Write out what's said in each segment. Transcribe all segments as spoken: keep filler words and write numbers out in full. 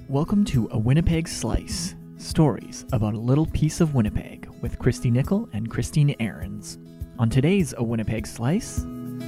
Welcome to A Winnipeg Slice, stories about a little piece of Winnipeg with Christy Nickel and Christine Ahrens. On today's A Winnipeg Slice...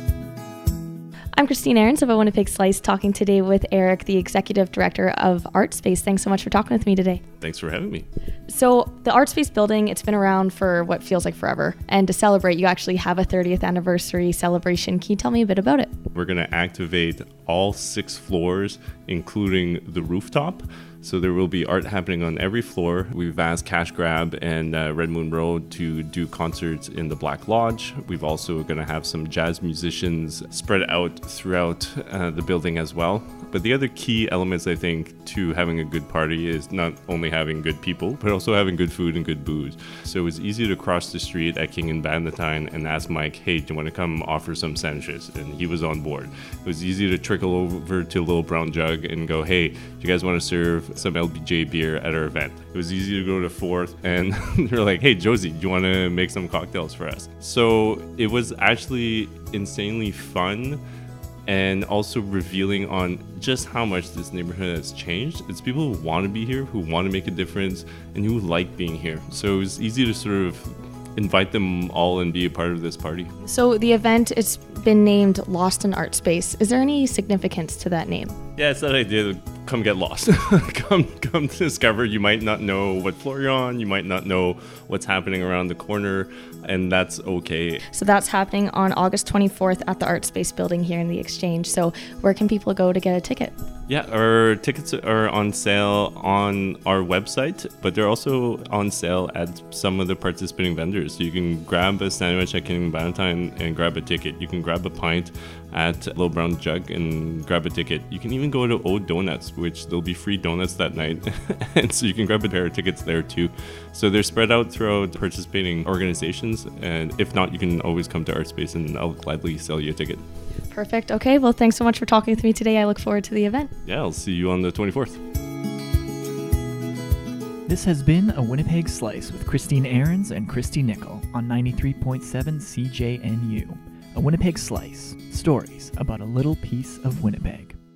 I'm Christine Ahrens of A Winnipeg Slice, talking today with Eric, the Executive Director of ArtSpace. Thanks so much for talking with me today. Thanks for having me. So the ArtSpace building, it's been around for what feels like forever. And to celebrate, you actually have a thirtieth anniversary celebration. Can you tell me a bit about it? We're going to activate all six floors, including the rooftop. So there will be art happening on every floor. We've asked Cash Grab and uh, Red Moon Road to do concerts in the Black Lodge. We've also going to have some jazz musicians spread out throughout uh, the building as well. But the other key elements, I think, to having a good party is not only having good people, but also having good food and good booze. So it was easy to cross the street at King and Bannatyne and ask Mike, hey, do you want to come offer some sandwiches? And he was on board. It was easy to trickle over to Little Brown Jug and go, hey, do you guys want to serve some L B J beer at our event? It was easy to go to Fourth and they're like, hey, Josie, do you want to make some cocktails for us? So it was actually insanely fun and also revealing on just how much this neighborhood has changed. It's people who want to be here, who want to make a difference, and who like being here. So it was easy to sort of invite them all and be a part of this party. So the event, it's been named Lost in Art Space. Is there any significance to that name? Yeah, it's that idea of come get lost. come come to discover. You might not know what floor you're on. You might not know what's happening around the corner, and that's okay. So that's happening on August twenty-fourth at the ArtSpace building here in the Exchange. So where can people go to get a ticket? Yeah, our tickets are on sale on our website, but they're also on sale at some of the participating vendors. So you can grab a sandwich at King and Bannatyne and grab a ticket. You can grab a pint at Little Brown Jug and grab a ticket. You can even go to O Donuts, which there'll be free donuts that night. And so you can grab a pair of tickets there too. So they're spread out throughout participating organizations. And if not, you can always come to ArtSpace and I'll gladly sell you a ticket. Perfect. Okay, well, thanks so much for talking with me today. I look forward to the event. Yeah, I'll see you on the twenty-fourth. This has been A Winnipeg Slice with Christine Ahrens and Christy Nickel on ninety-three point seven C J N U. A Winnipeg Slice, stories about a little piece of Winnipeg.